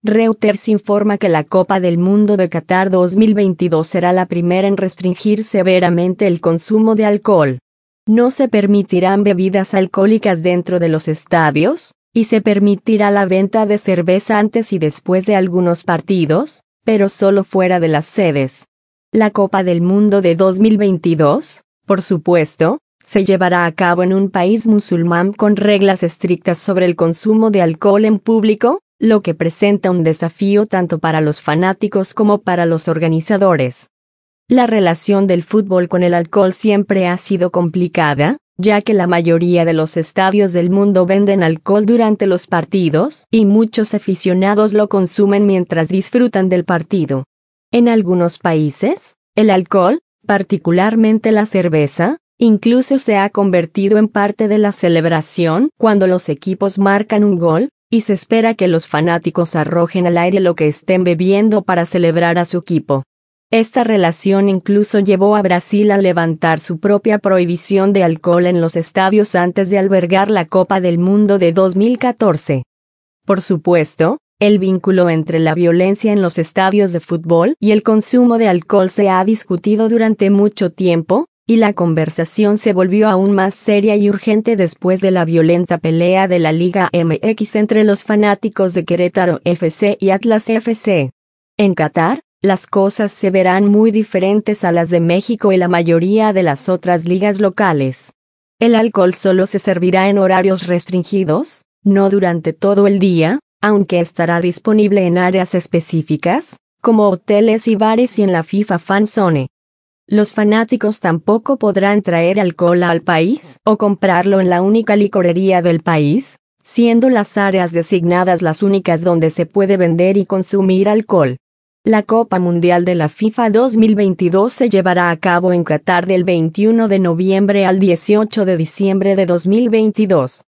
Reuters informa que la Copa del Mundo de Qatar 2022 será la primera en restringir severamente el consumo de alcohol. No se permitirán bebidas alcohólicas dentro de los estadios, y se permitirá la venta de cerveza antes y después de algunos partidos, pero solo fuera de las sedes. La Copa del Mundo de 2022, por supuesto, se llevará a cabo en un país musulmán con reglas estrictas sobre el consumo de alcohol en público, lo que presenta un desafío tanto para los fanáticos como para los organizadores. La relación del fútbol con el alcohol siempre ha sido complicada, ya que la mayoría de los estadios del mundo venden alcohol durante los partidos, y muchos aficionados lo consumen mientras disfrutan del partido. En algunos países, el alcohol, particularmente la cerveza, incluso se ha convertido en parte de la celebración cuando los equipos marcan un gol, y se espera que los fanáticos arrojen al aire lo que estén bebiendo para celebrar a su equipo. Esta relación incluso llevó a Brasil a levantar su propia prohibición de alcohol en los estadios antes de albergar la Copa del Mundo de 2014. Por supuesto, el vínculo entre la violencia en los estadios de fútbol y el consumo de alcohol se ha discutido durante mucho tiempo, y la conversación se volvió aún más seria y urgente después de la violenta pelea de la Liga MX entre los fanáticos de Querétaro FC y Atlas FC. En Qatar, las cosas se verán muy diferentes a las de México y la mayoría de las otras ligas locales. El alcohol solo se servirá en horarios restringidos, no durante todo el día, aunque estará disponible en áreas específicas, como hoteles y bares y en la FIFA Fan Zone. Los fanáticos tampoco podrán traer alcohol al país o comprarlo en la única licorería del país, siendo las áreas designadas las únicas donde se puede vender y consumir alcohol. La Copa Mundial de la FIFA 2022 se llevará a cabo en Qatar del 21 de noviembre al 18 de diciembre de 2022.